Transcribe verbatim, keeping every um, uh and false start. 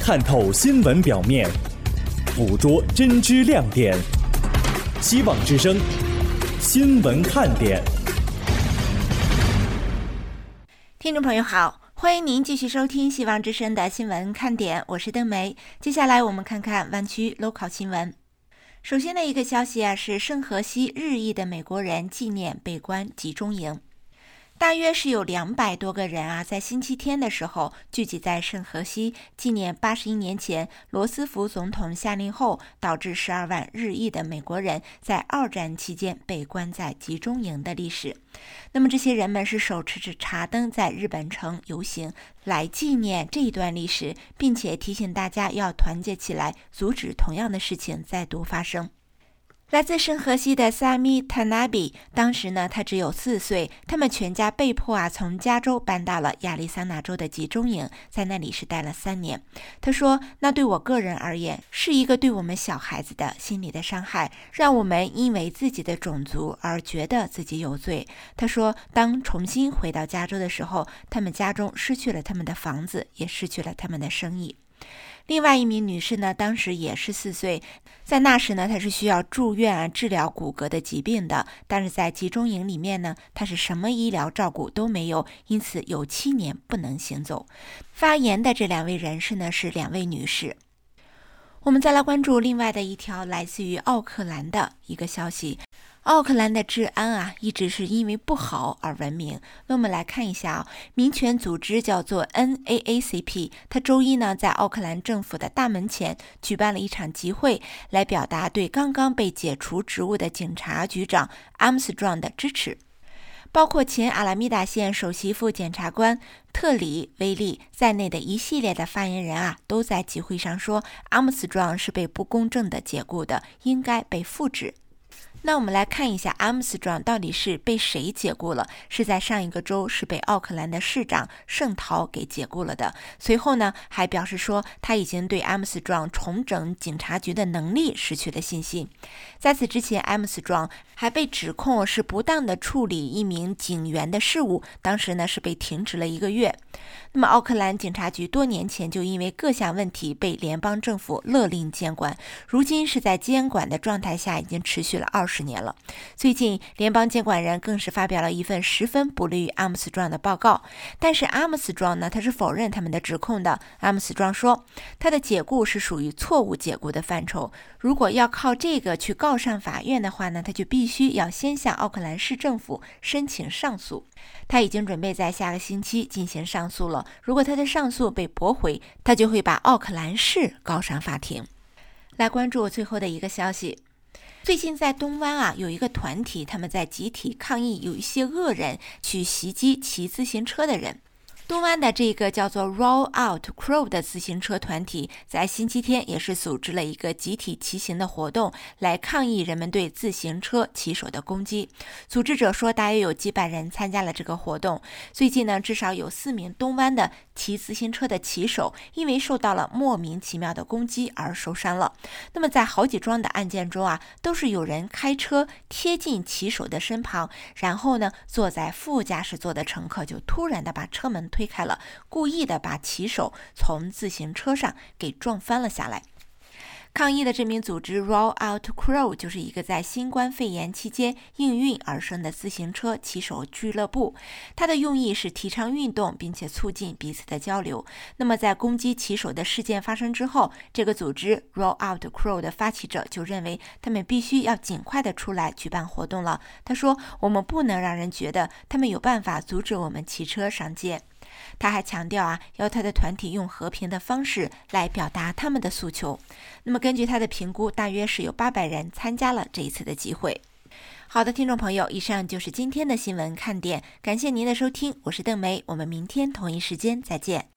探透新闻表面，捕捉真知亮点。希望之声，新闻看点。 听众朋友好，欢迎您继续收听希望之声的新闻看点，我是邓梅。接下来我们看看湾区 local 新闻。首先的一个消息啊，是圣荷西日裔的美国人纪念被关集中营。大约是有两百多个人啊，在星期天的时候聚集在圣荷西，纪念八十一年前罗斯福总统下令后，导致十二万日裔的美国人在二战期间被关在集中营的历史。那么这些人们是手持着茶灯在日本城游行，来纪念这一段历史，并且提醒大家要团结起来，阻止同样的事情再度发生。来自圣荷西的萨米塔纳比，当时呢他只有四岁，他们全家被迫啊从加州搬到了亚利桑那州的集中营，在那里是待了三年。他说，那对我个人而言是一个对我们小孩子的心理的伤害，让我们因为自己的种族而觉得自己有罪。他说，当重新回到加州的时候，他们家中失去了他们的房子，也失去了他们的生意。另外一名女士呢，当时也是四岁，在那时呢，她是需要住院啊治疗骨骼的疾病的，但是在集中营里面呢，她是什么医疗照顾都没有，因此有七年不能行走。发言的这两位人士呢，是两位女士。我们再来关注另外的一条来自于奥克兰的一个消息。奥克兰的治安啊，一直是因为不好而闻名。那我们来看一下啊，民权组织叫做 N A A C P， 它周一呢在奥克兰政府的大门前举办了一场集会，来表达对刚刚被解除职务的警察局长 Armstrong 的支持。包括前阿拉米达县首席副检察官特里威利在内的一系列的发言人啊，都在集会上说，阿姆斯壮是被不公正的解雇的，应该被复职。那我们来看一下阿姆斯壮到底是被谁解雇了，是在上一个周是被奥克兰的市长圣陶给解雇了的。随后呢还表示说，他已经对阿姆斯壮重整警察局的能力失去了信心。在此之前，阿姆斯壮还被指控是不当的处理一名警员的事务，当时呢是被停职了一个月。那么奥克兰警察局多年前就因为各项问题被联邦政府勒令监管，如今是在监管的状态下已经持续了二十年了。最近联邦监管人更是发表了一份十分不利于阿姆斯壮的报告，但是阿姆斯壮呢，他是否认他们的指控的。阿姆斯壮说，他的解雇是属于错误解雇的范畴，如果要靠这个去告上法院的话呢，他就必须要先向奥克兰市政府申请上诉。他已经准备在下个星期进行上诉了，如果他的上诉被驳回，他就会把奥克兰市告上法庭。来关注最后的一个消息。最近在东湾啊，有一个团体，他们在集体抗议有一些恶人去袭击骑自行车的人。东湾的这个叫做 Roll Out Crow 的自行车团体在星期天也是组织了一个集体骑行的活动，来抗议人们对自行车骑手的攻击。组织者说，大约有几百人参加了这个活动。最近呢，至少有四名东湾的骑自行车的骑手因为受到了莫名其妙的攻击而受伤了。那么在好几桩的案件中啊，都是有人开车贴近骑手的身旁，然后呢，坐在副驾驶座的乘客就突然的把车门推开了，故意的把骑手从自行车上给撞翻了下来。抗议的这名组织 Roll Out Crow 就是一个在新冠肺炎期间应运而生的自行车骑手俱乐部，它的用意是提倡运动并且促进彼此的交流。那么在攻击骑手的事件发生之后，这个组织 Roll Out Crow 的发起者就认为他们必须要尽快的出来举办活动了。他说，我们不能让人觉得他们有办法阻止我们骑车上街。他还强调啊，要他的团体用和平的方式来表达他们的诉求。那么根据他的评估，大约是有八百人参加了这一次的集会。好的，听众朋友，以上就是今天的新闻看点，感谢您的收听，我是邓梅，我们明天同一时间再见。